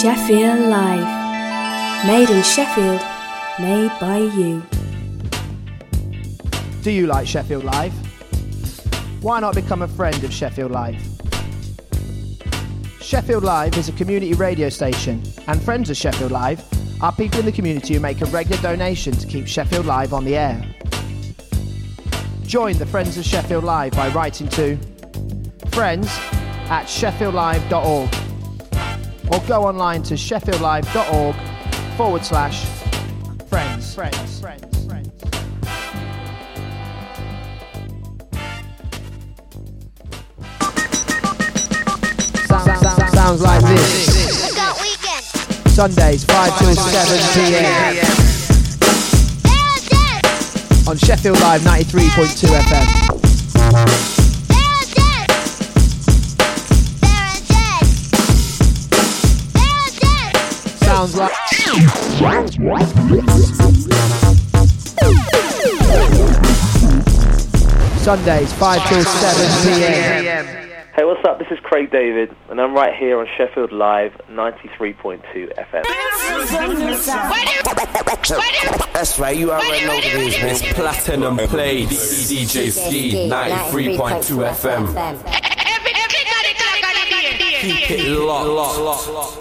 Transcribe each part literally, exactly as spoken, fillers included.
Sheffield Live. Made in Sheffield, made by you. Do you like Sheffield Live? Why not become a friend of Sheffield Live? Sheffield Live is a community radio station, and friends of Sheffield Live are people in the community who make a regular donation to keep Sheffield Live on the air. Join the Friends of Sheffield Live by writing to friends at sheffield live dot org or go online to sheffield live dot org forward slash friends. Friends. Friends. Friends. Sounds, sounds, sounds like this. We got weekend. Sundays five till seven p.m. on Sheffield Live ninety-three point two F M. Sounds like Sundays five till seven p.m. Hey, what's up? This is Craig David, and I'm right here on Sheffield Live ninety-three point two F M. That's right, you already know what it is, man. Platinum Play, D J Ski, ninety-three point two F M. Keep it locked, locked, locked, locked.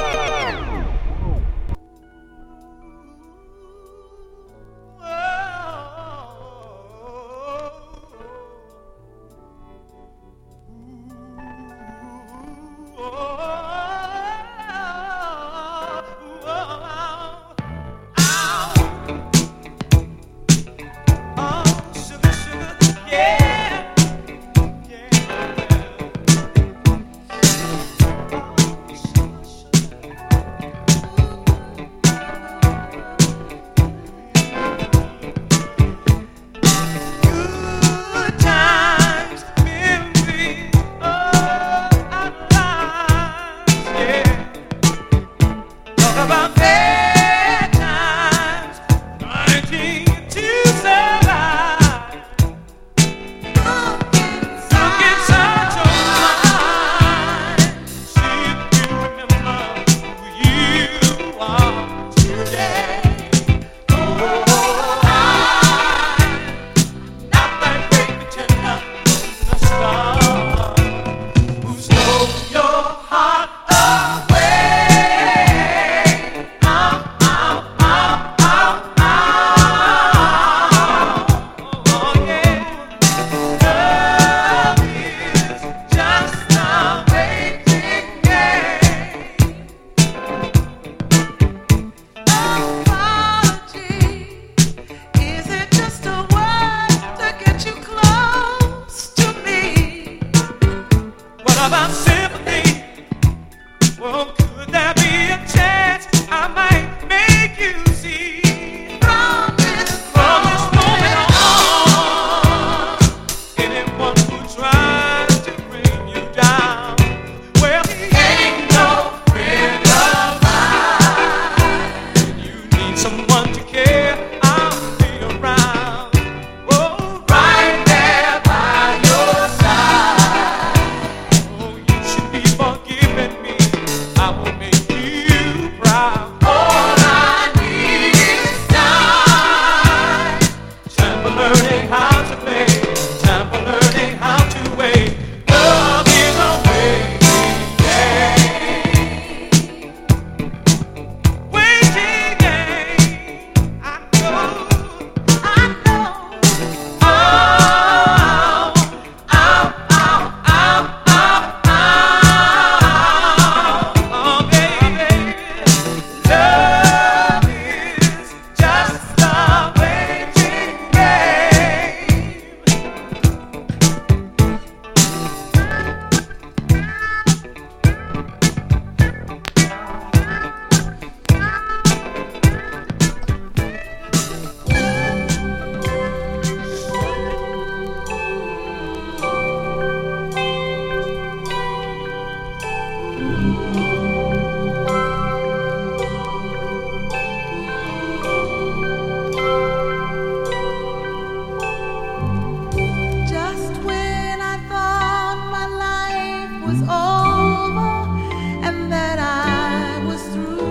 Was over and that I was through.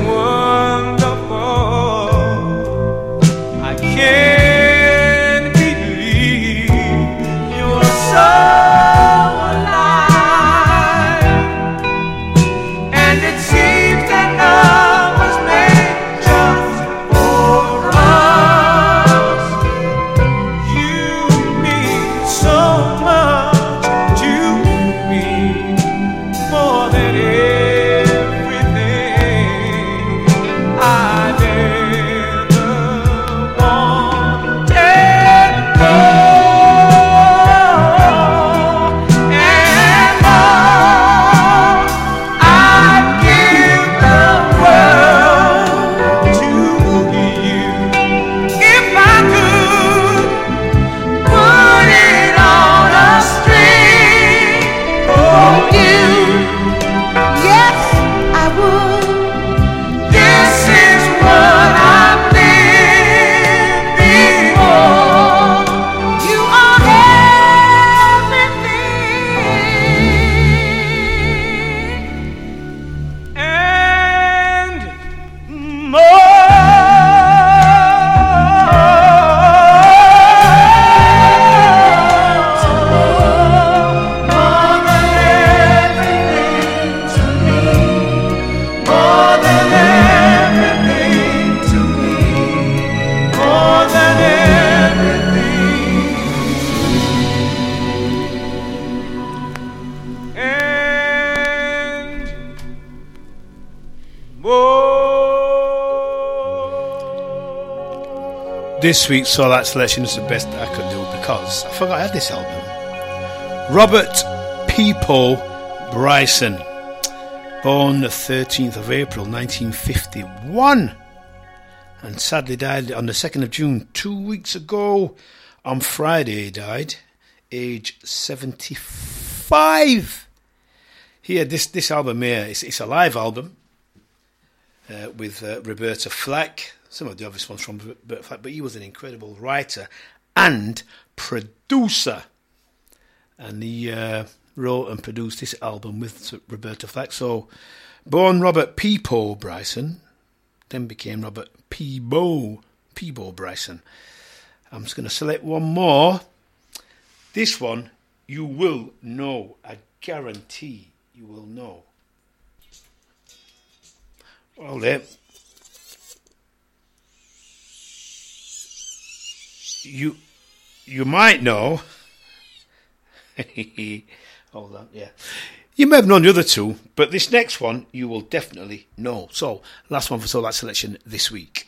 This week's Soul Art Selection is the best I could do because I forgot I had this album. Robert Peepo Bryson, born the thirteenth of April nineteen fifty-one, and sadly died on the second of June, two weeks ago. On Friday he died, age seventy-five. Here, this, this album here, it's, it's a live album uh, with uh, Roberta Flack. Some of the obvious ones from Roberta Flack, but he was an incredible writer and producer. And he uh, wrote and produced this album with Roberta Flack. So, born Robert Peepo Bryson, then became Robert Peebo, Peebo Bryson. I'm just going to select one more. This one, you will know. I guarantee you will know. Well, there. You, you might know. Hold on, yeah. You may have known the other two, but this next one you will definitely know. So, last one for Soul Art Selection this week.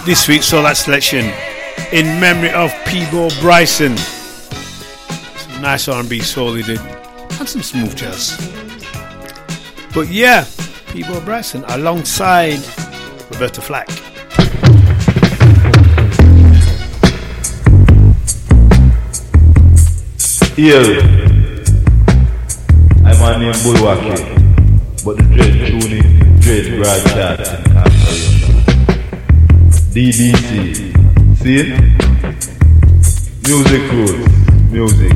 this week's Soul Out Selection in memory of Peabo Bryson. Some nice R and B soul he did, and some smooth jazz. But yeah, Peabo Bryson alongside Roberta Flack. Here, I'm on name Bulwaki, but the dread tuning, dread broadcasting cancellation. D B C, see it? Music rules, music.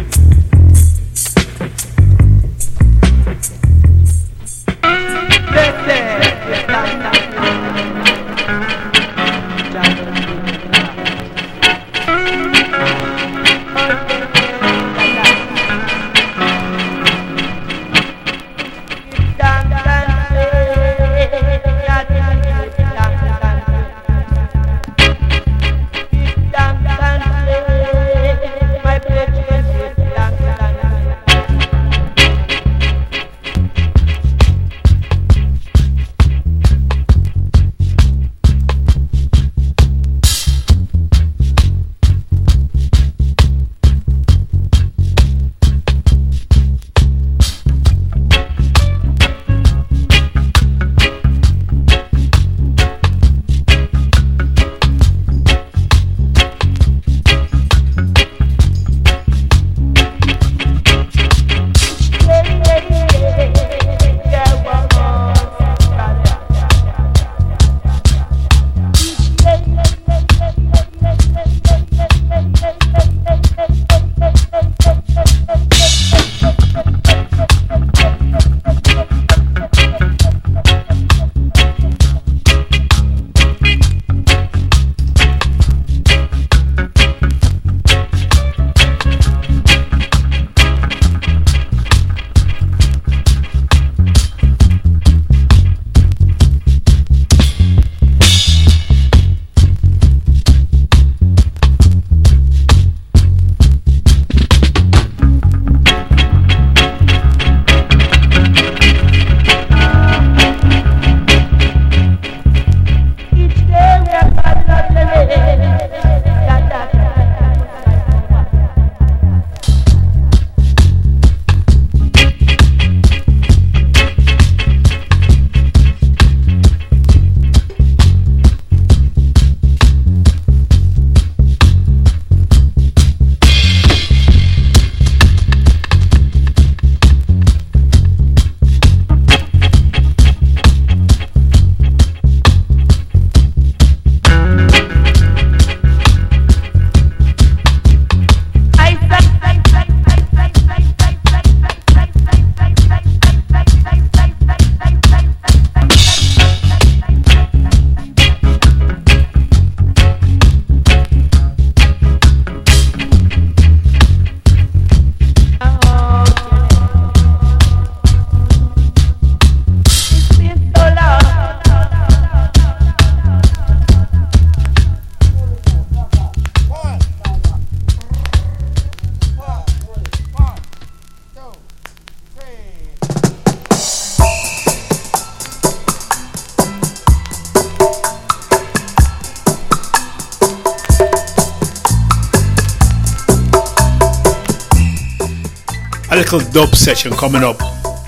Little dub section coming up.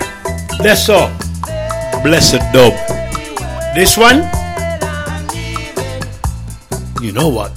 That's all. Blessed dub. This one, you know what?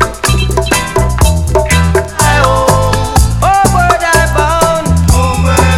Over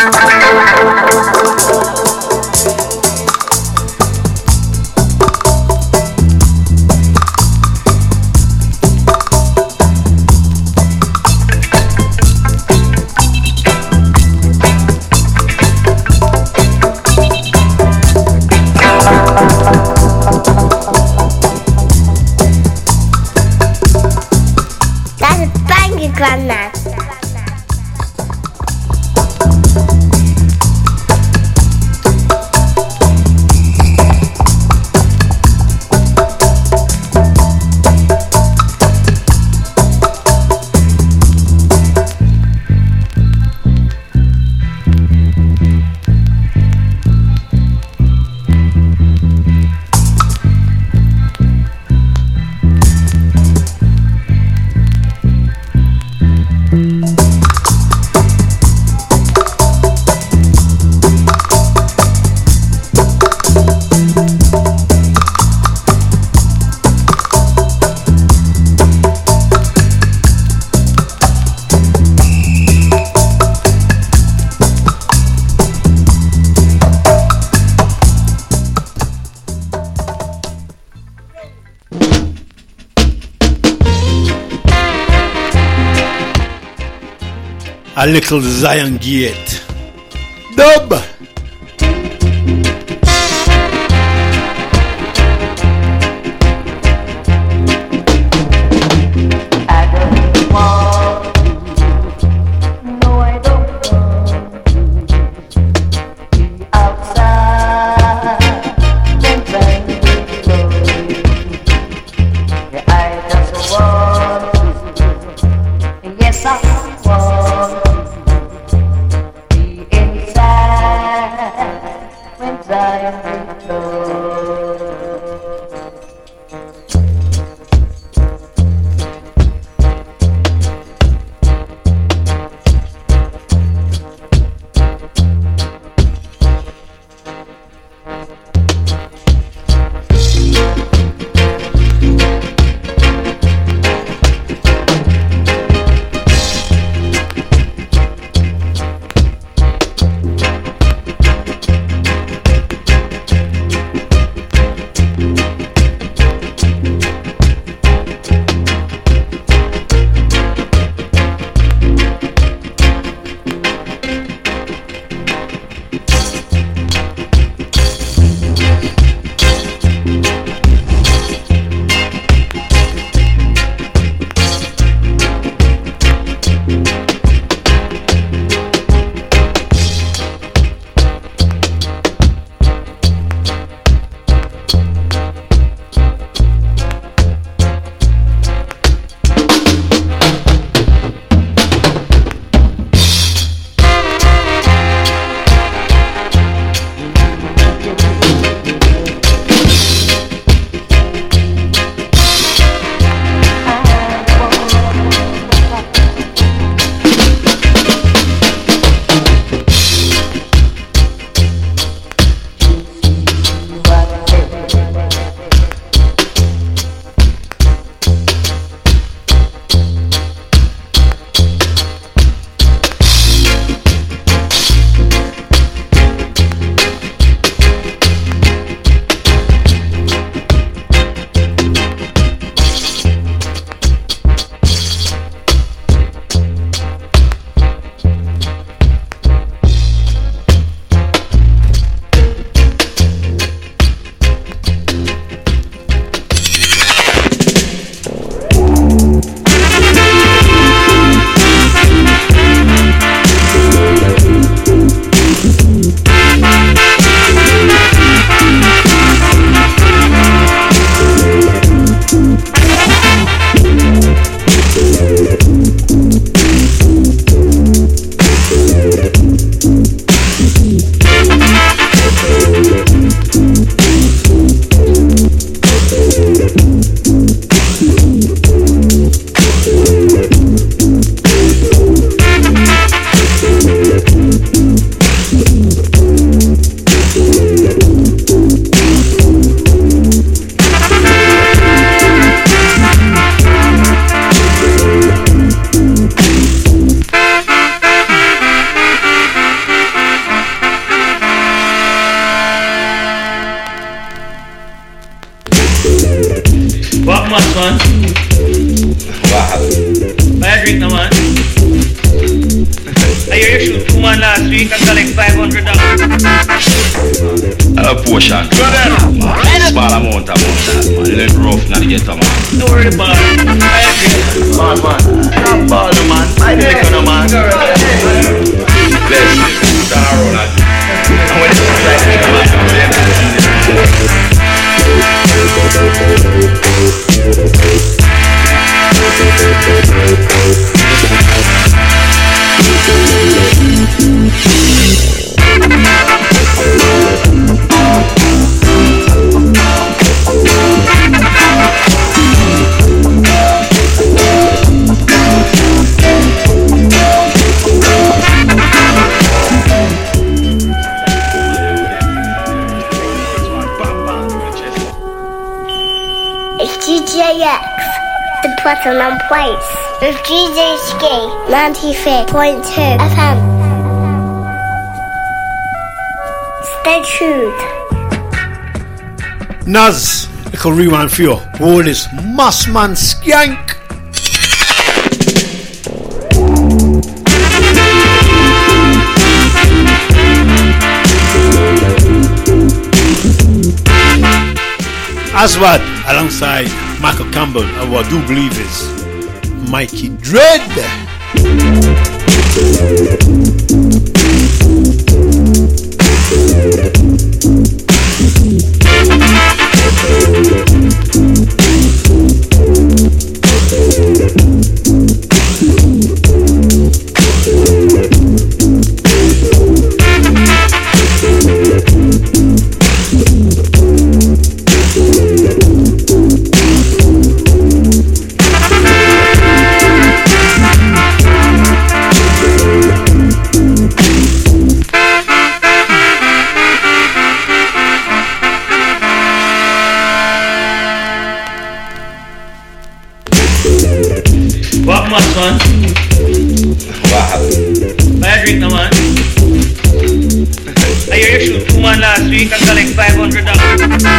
A little Zion Gate. Dub! Yes, I want to be inside. man? Wow. I drink no man. I hear you shoot two man last week and collect five hundred dollars. A portion. Small amount of that, man. It ain't rough now to get a man. Don't worry about it. I agree. Man, man. Stop balling, man. I take on a man. Bless you. Turn around and and when it's like me, come on, come It's D J X, the Platinum Place, with D J Ski, ninety-three point two F M. Stay tuned. Naz, little rewind for you. All this Mossman Skank. Aswad alongside Michael Campbell and what I do believe is Mikey Dread. What much man? Wow. I drink no man. I hear you shoot two man last week and collect five hundred dollars.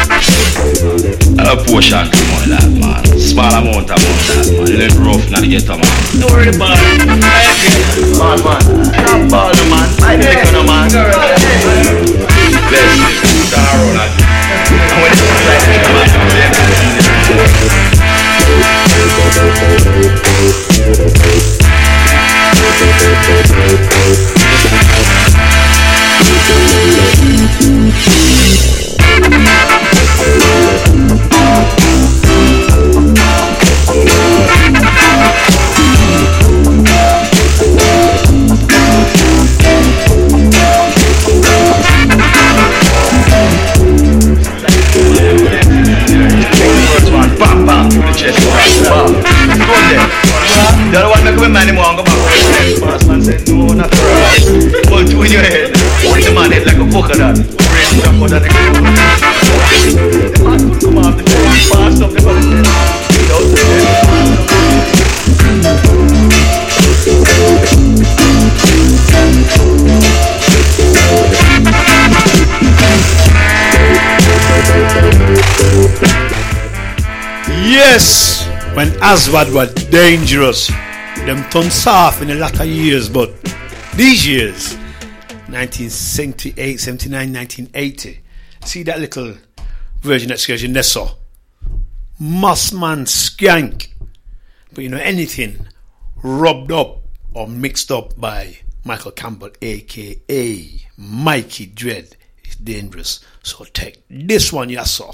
A portion come on that, man. Small amount of that, man. It ain't rough now to get a man. Don't worry about it. I agree. Man, man. Stop balling, man. I take on a man. Bless you. Turn around and and when it's like me, come on, come on. Bam, bam, to the chest, bam. Go there. The other one make a man anymore and go back. Boss man said, no, not right. Hold two in your head. Hold the man head like a polka dot. Brain jump out of the ground. The man could come off the bed. Fast up the body. Without the Yes, when Aswad was dangerous, them turned soft in the latter years, but these years, nineteen seventy-eight, seventy-nine, nineteen eighty, see that little Virgin Excursion Nessa, Mossman Skank, but you know, anything rubbed up or mixed up by Michael Campbell, aka Mikey Dread, is dangerous. So take this one, you saw.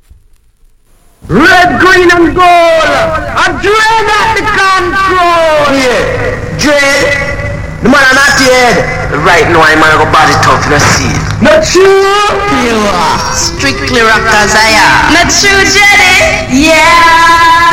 Red, green and gold, a dread at the control. Yeah, Dread, the man are not dead. Right now, I'm gonna go body tough in the sea. Not true. You are strictly rockers, I am. Not true, Jenny. Yeah.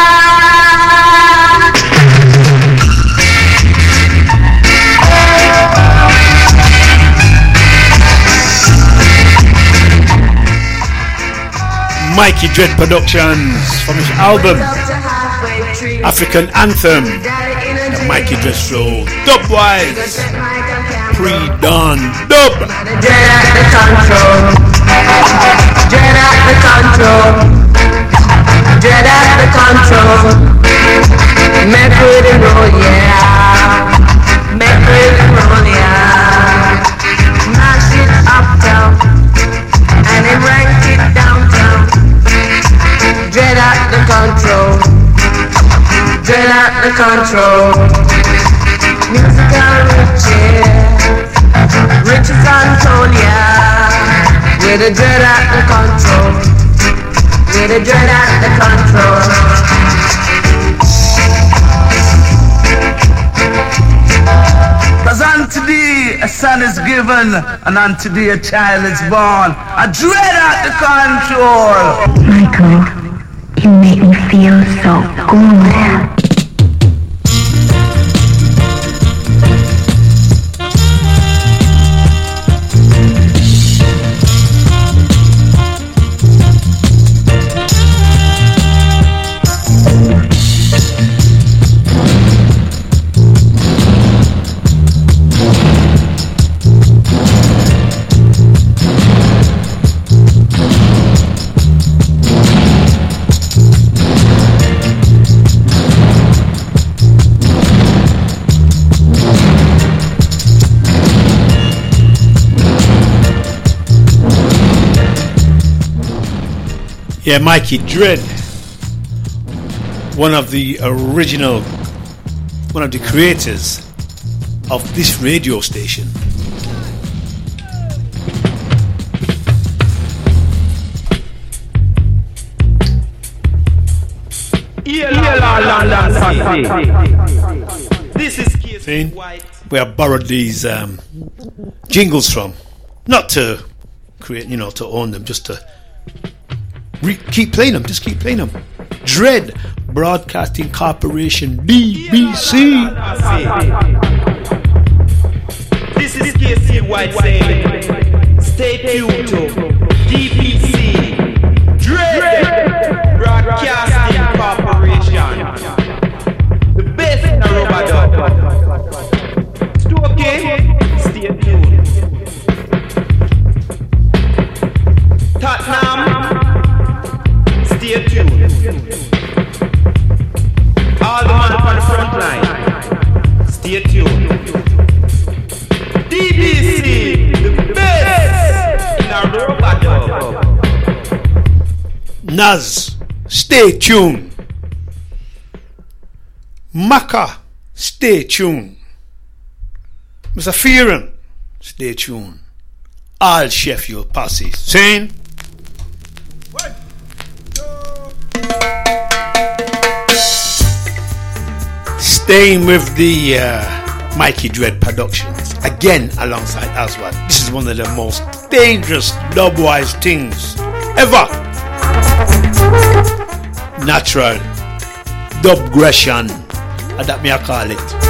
Mikey Dread Productions from his album African Anthem, the Mikey Dread Show, Dubwise, Pre-Dawn Dub. Dread at the control. Dread at the control. dread at the control. Make with it roll, yeah. Make with it roll, yeah. Mash it uptown and then rank it downtown. Dread at the control. Dread at the control. Musical riches, riches untold, yeah. With a dread at the control. With a dread at the control. Cause unto thee a son is given, and unto thee a child is born. A dread at the control. Michael, you make me feel so good. Yeah, Mikey Dread, one of the original, one of the creators of this radio station. This is See, where I borrowed these um, jingles from, not to create, you know, to own them, just to Re- keep playing them, just keep playing them. Dread Broadcasting Corporation, D B C. This is K C White saying, stay tuned to D B C, Dread Broadcasting Corporation, the best in Aruba. Still okay? Stay tuned. Tottenham. Stay tuned. All the man on the front line, stay tuned. D B C, the best in Aruba. Naz, stay tuned. Maka, stay tuned. Mister Fearon, stay tuned. All Sheffield posse, saying. Staying with the uh, Mikey Dread Productions, again alongside Aswad. This is one of the most dangerous dub-wise things ever. Natural dubgression, that me I call it.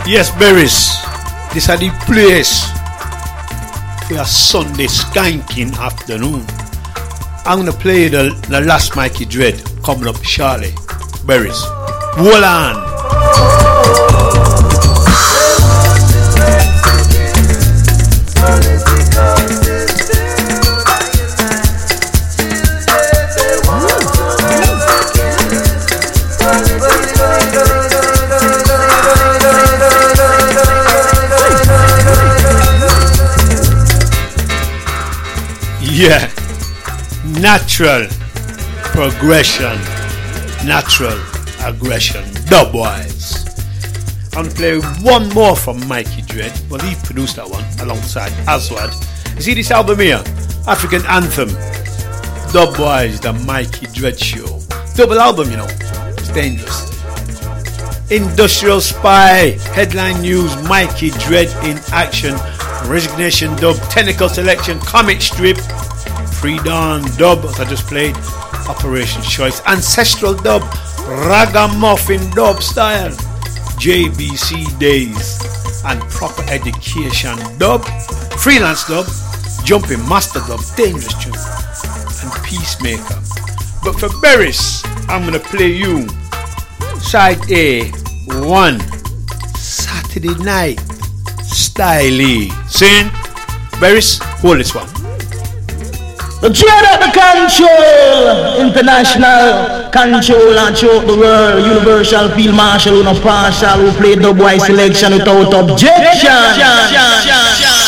Yes, berries. This is the place for a Sunday skanking afternoon. I'm gonna play the, the last Mikey Dread coming up shortly. Berries. Hold on. Yeah, natural progression, natural aggression, dubwise. I'm gonna play one more from Mikey Dread. Well, he produced that one alongside Aswad. You see this album here, African Anthem, dubwise, the Mikey Dread Show. Double album, you know, it's dangerous. Industrial Spy, headline news, Mikey Dread in action, Resignation dub, Technical Selection, comic strip, Pre-Dawn dub, as I just played, Operation Choice, Ancestral dub, Ragamuffin dub style, J B C Days, and Proper Education dub, Freelance dub, Jumping Master dub, Dangerous tune, and Peacemaker. But for Berries, I'm gonna play you side A one, Saturday Night Styley. Saying, Berries, hold this one. The dread of the control, international control and choke the world, universal field marshal, who no partial, who play dubwise selection without objection.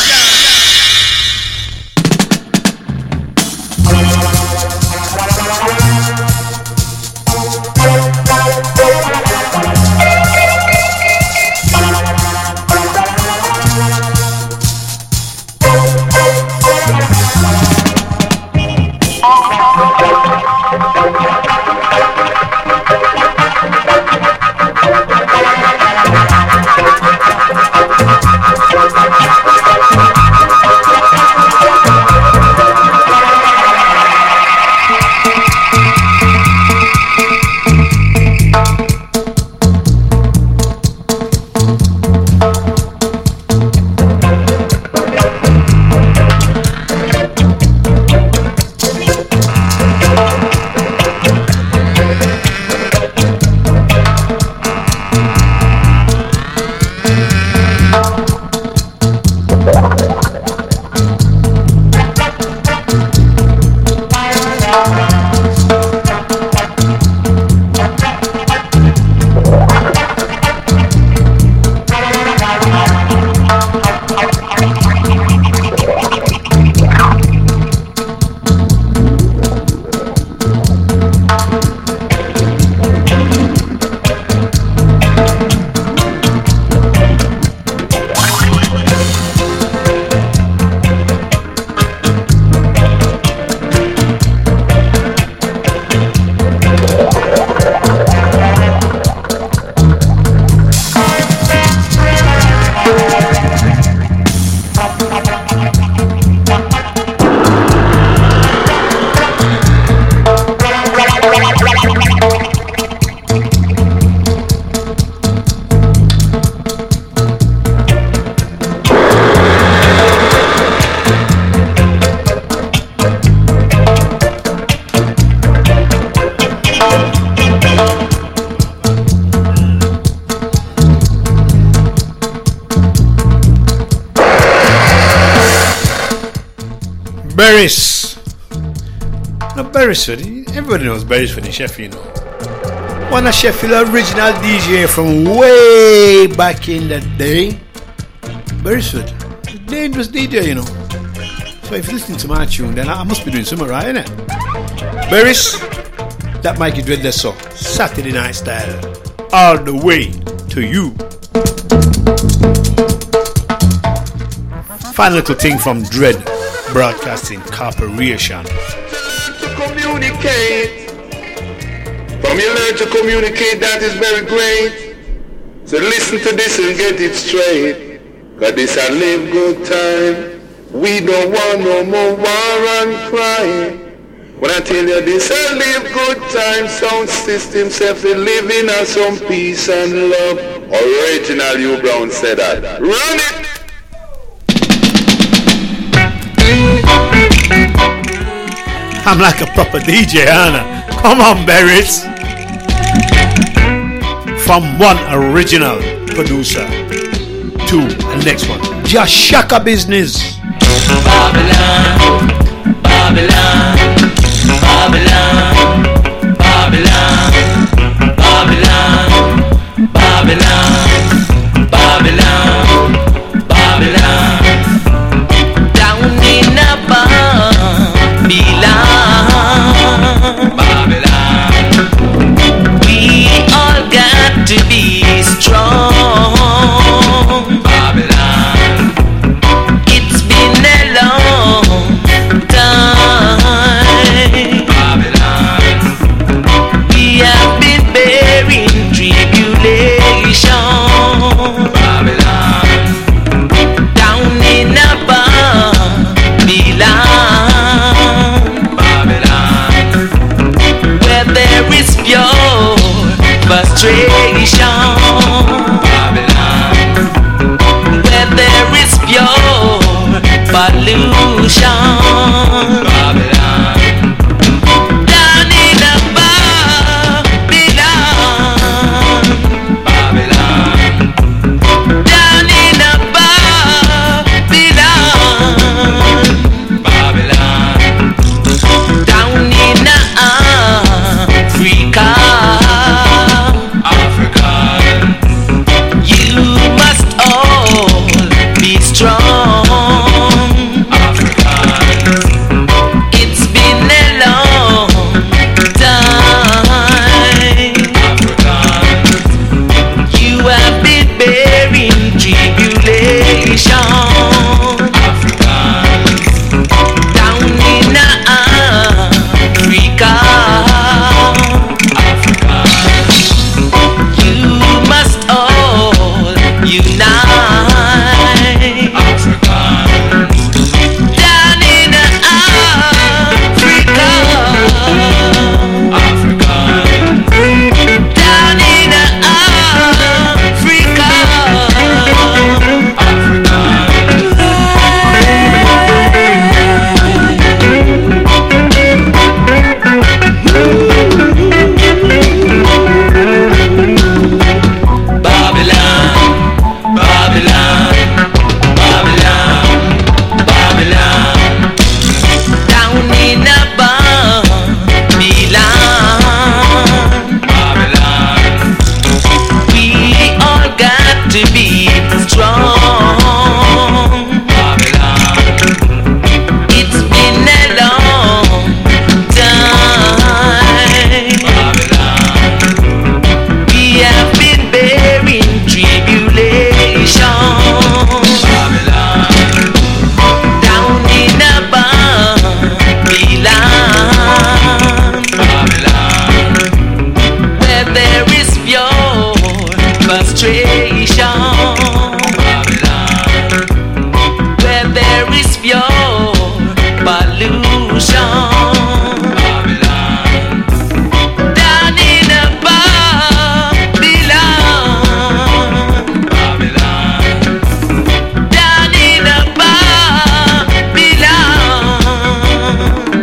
Beresford. Now Beresford, everybody knows Beresford in Sheffield, you know. One of Sheffield original D J from way back in the day. Beresford, a dangerous D J, you know. So if you're listening to my tune, then I must be doing something right, innit? Beres, that Mikey Dread that song, Saturday Night Style, all the way to you. Final little thing from Dread Broadcasting Corporation. To communicate, from you learn to communicate, that is very great. So listen to this and get it straight. Cause this a live good time. We don't want no more war and crime. When I tell you this a live good time, sound system self living in some peace and love. Original Hugh Brown said that. Run it! I'm like a proper D J, Anna. Come on, Berries. From one original producer to the next one. Just Shaka business. Babylon, Babylon, Babylon, Babylon, Babylon, Babylon, Babylon, Babylon. Down in a Babylon, Babylon. We all got to be strong, Babylon. It's been a long time, Babylon. We have been bearing tribulation, Babylon. Down in a Babylon, Babylon, where there is pure frustration, Babylon, where there is pure pollution, Babylon. Down in a Babylon, Babylon, down in a Babylon, Babylon, down in Africa, Africa. You must all be strong, Africa. It's been a long time, Africa. You have been bearing tribulation, Africa. Down in Africa, Africa. You must all unite, Africa. Down in Africa, Africa. Down in Africa, Babylon, Babylon, Babylon, Babylon. Down in a Babylon, Babylon. We all got to be strong, Babylon. It's been a long time, Babylon. We have been bearing tribulation, Babylon. Down in a Babylon, Babylon, where there is pure frustration, Babylon, where there is pure pollution, Babylon. Down in a Babylon, Babylon, down in a Babylon,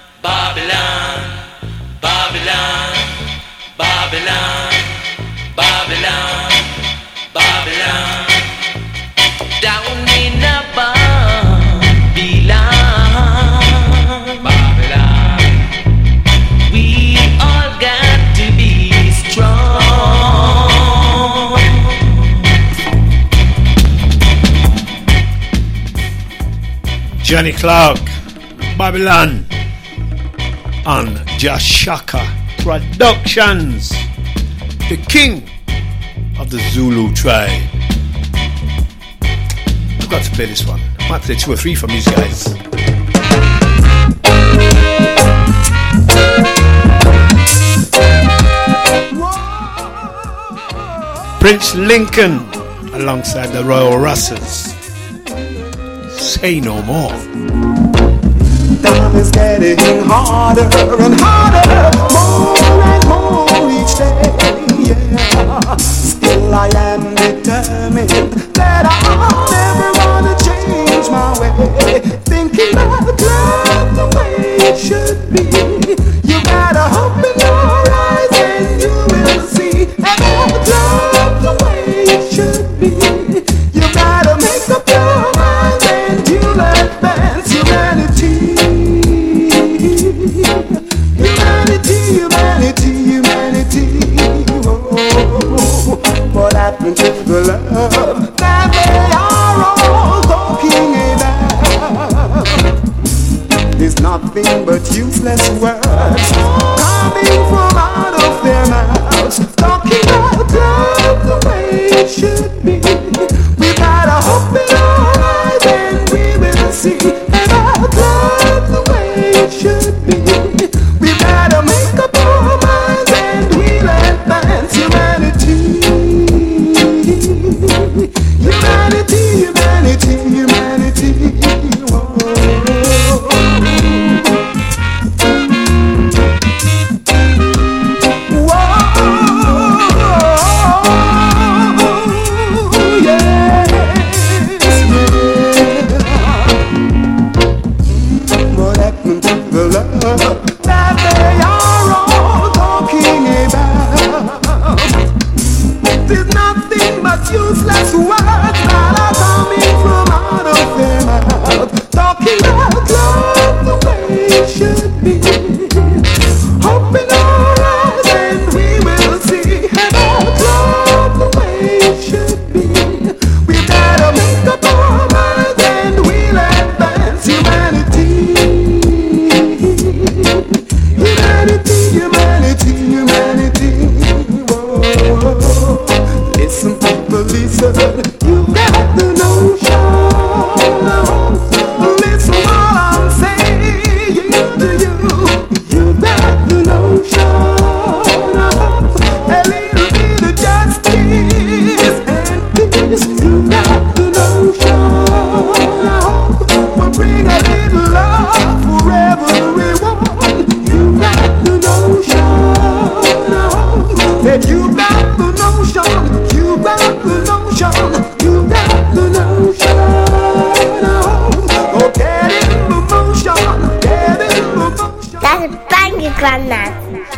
Babylon, Johnny Clark, Babylon, on Jashaka Productions, the king of the Zulu tribe. I've got to play this one. I might play two or three from these guys. Prince Lincoln alongside the Royal Russes. Say no more. Time is getting harder and harder, more and more each day, yeah. Still I am determined that I'm never gonna change my way. Thinking about love the way it should be. You gotta open your eyes and you will see about love the way it should be. You gotta make up your mind and you'll advance humanity. Humanity, humanity, humanity. Oh, what happened to the love that they are all talking about? There's nothing but useless words coming from out of their mouths, talking about love the way it should be. We gotta open our eyes and we will see about love the way it should be. We gotta make up our minds and we'll advance humanity. Humanity, humanity, humanity. Whoa. That they are all talking about. There's nothing but useless words that are coming from out of their mouth, talking about love the way it should be. Open our eyes and we will see about love the way it should be. We gotta make up our minds and we'll advance humanity. Humanity, humanity, humanity. Whoa. Listen, people, listen. You got the notion. Listen what I'm saying to you. You got the notion. A little bit of justice and peace. You got the notion. We'll bring a little love for everyone. You got the notion. That you got the notion. You got the notion. You got the notion. Oh, get in the motion. Get in the motion. That's a banger, Grandad.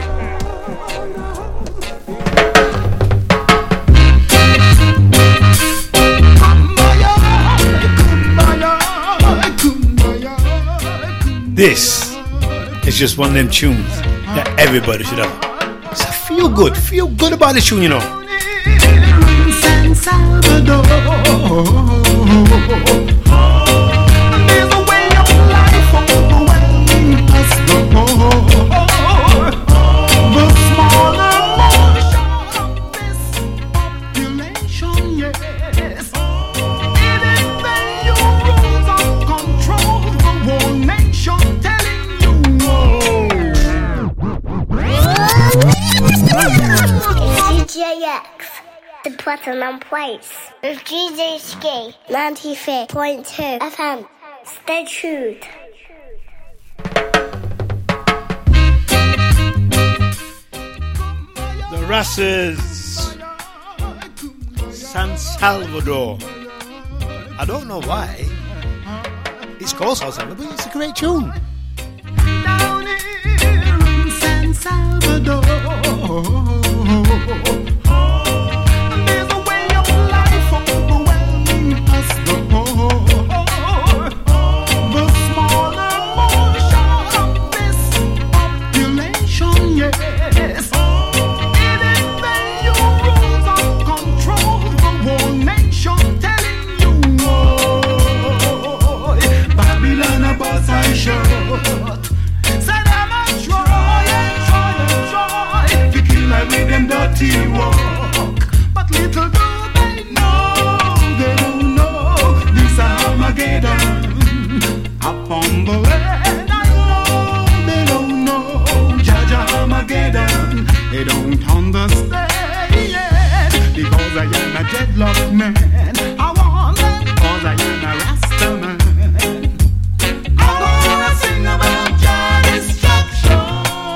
This is just one of them tunes that everybody should have. It's a feel good, feel good about the tune, you know. San Salvador. There's a way of life overwhelming us the more. The smaller portion of this population, yes. It is the new rules of control the whole nation telling you It's D J X, the Platinum Place, with D J Ski, ninety-three point two F M. Stay tuned. The Russes, San Salvador. I don't know why. It's called San Salvador, but it's a great tune. Down here in San Salvador. There's a way of life overwhelming us the more. The smaller portion of this population, yes. It is the new rules of control the whole nation telling you, oh, Babylon. dreadlock man. I want them cause I am a Rasta man. I'm gonna sing about your destruction.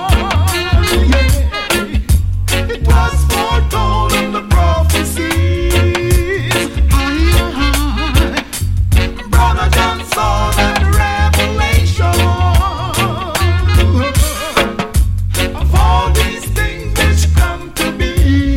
Yeah, it was foretold in the prophecies. I, Brother John saw that revelation of all these things which come to be.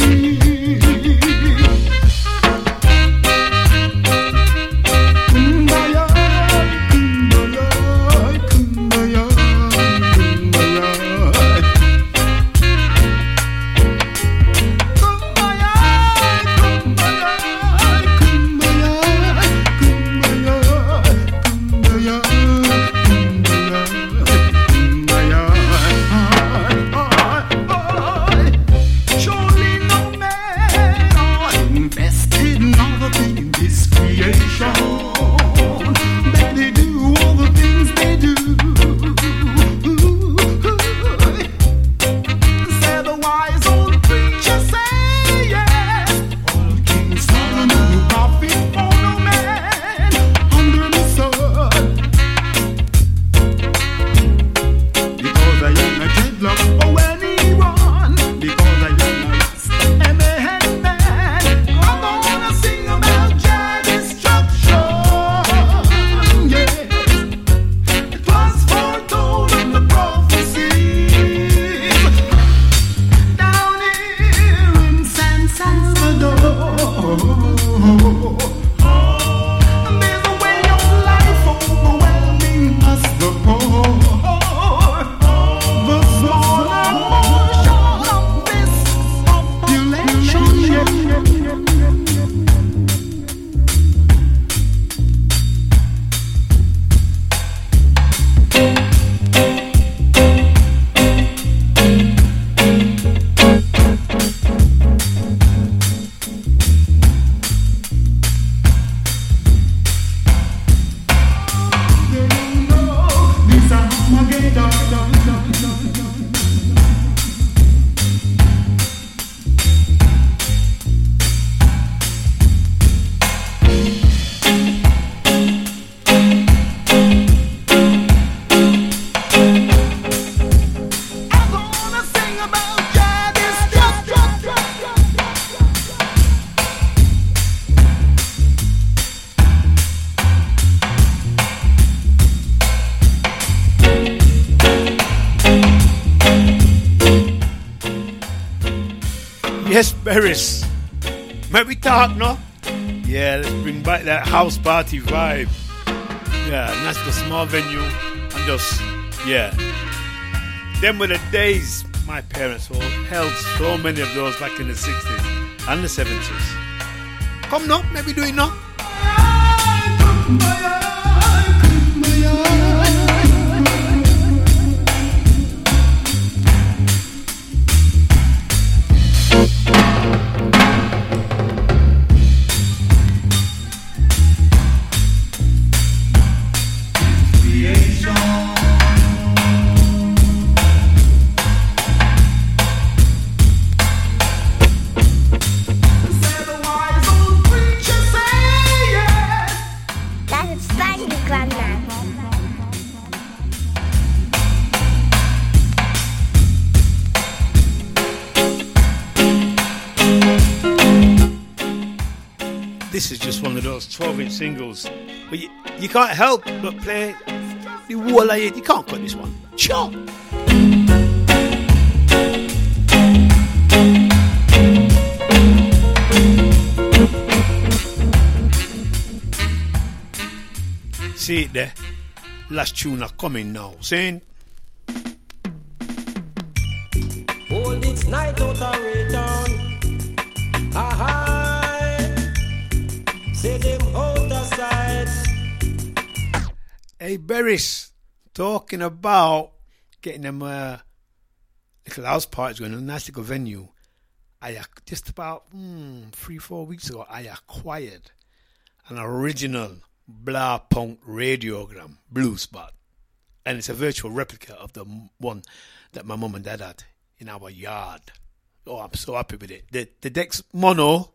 Yes, Beres. Might we talk, no? Yeah, let's bring back that house party vibe. Yeah, nice little small venue. And just, yeah. Them were the days my parents all held so many of those back in the sixties and the seventies. Come no, maybe do it now. This is just one of those twelve inch singles, but you, you can't help but play the wall of it. You can't cut this one. Sure. See it there? Last tune are coming now. Saying hold it night out and return. Aha. Say them out of sight. Hey, Beres, talking about getting them uh, little house parties going, a nice little venue. I just about mm, three, four weeks ago, I acquired an original blah punk radiogram, Blue Spot, and it's a virtual replica of the one that my mum and dad had in our yard. Oh, I'm so happy with it. The the deck's mono,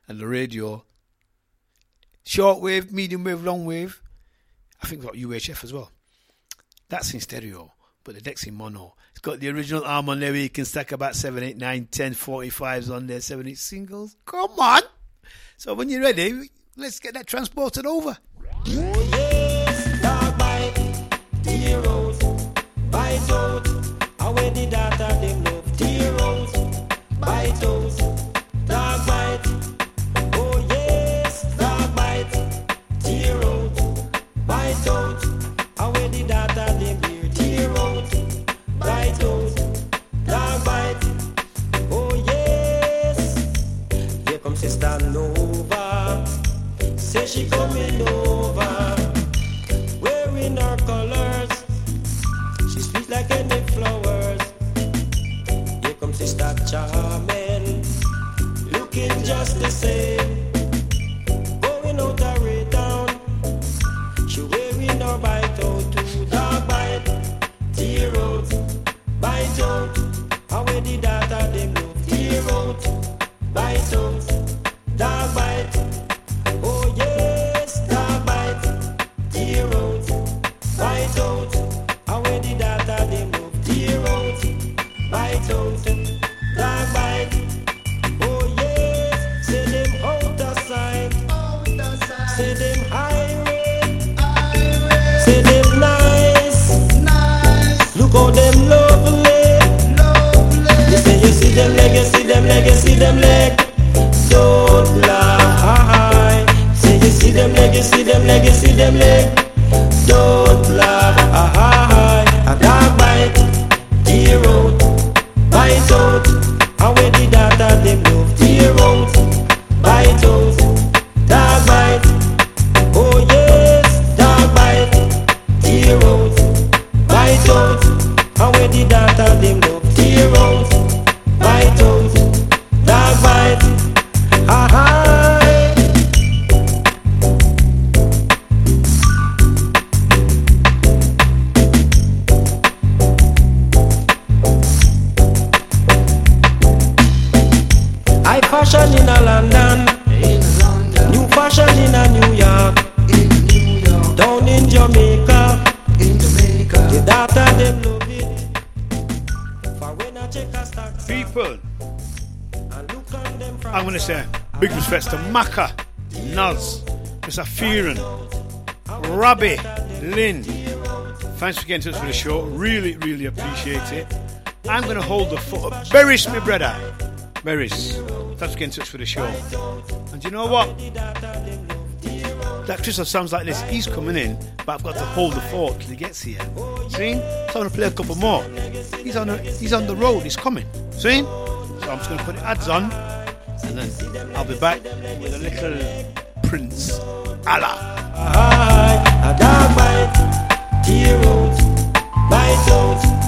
and the radio. Short wave, medium wave, long wave. I think we've got U H F as well. That's in stereo, but the deck's in mono. It's got the original arm on there where you can stack about seven, eight, nine, ten, forty-fives on there, seven, eight singles. Come on! So when you're ready, let's get that transported over. Oh yes, dog bite, tear out, bite out. I wear the data, them love, tear out, bite out, dog bite. Oh yes, dog bite, tear out, bite out. I wear the data, them beer, tear out, bite out, dog bite. Oh yes, here comes Sister Nova. Say she coming over, wearing her colors. She sweet like any flowers. Here comes Sister Charming, looking just the same. Going out a way down, she wearing her bite out too. Dog bite, tear out, bite out. How where the data them love, tear out, bite out, dog bite. Oh yes, dog bite, tear out, bite out. How where the data them love, tear out, bite out, dog bite. Oh yes, say them out of sight, say them irate, say them nice, look how them lovely. You say you see them leg, you see them leg, you see them leg. Don't lie. Say you see them leg, you see them leg, you see them leg. Don't lie. A dog bite, tear out, bite out. And where the data them love, tear out, bite out, dog bite. Oh yes, dog bite, tear out, bite out. And where the data them love, tear out, bite out, dog bite. Aha. I fashion in a London, in London. New fashion in a New York, in New York. Down in Jamaica, in Jamaica. The data them love it. For when I check a stock, people, I'm going to say big respects to Maka, Nuz, Mister Fearon, Robbie, Lynn. Thanks for getting in touch with the show. Really, really appreciate it. I'm going to hold the foot up. Beris, my brother. Beris, thanks for getting in touch with the show. And you know what? That Crystal sounds like this. He's coming in, but I've got to hold the fort till he gets here. See? So I'm going to play a couple more. He's on, a, he's on the road. He's coming. See? So I'm just going to put the ads on, and then I'll be back with a little Prince. Allah. A dog bite, tear out, bite out.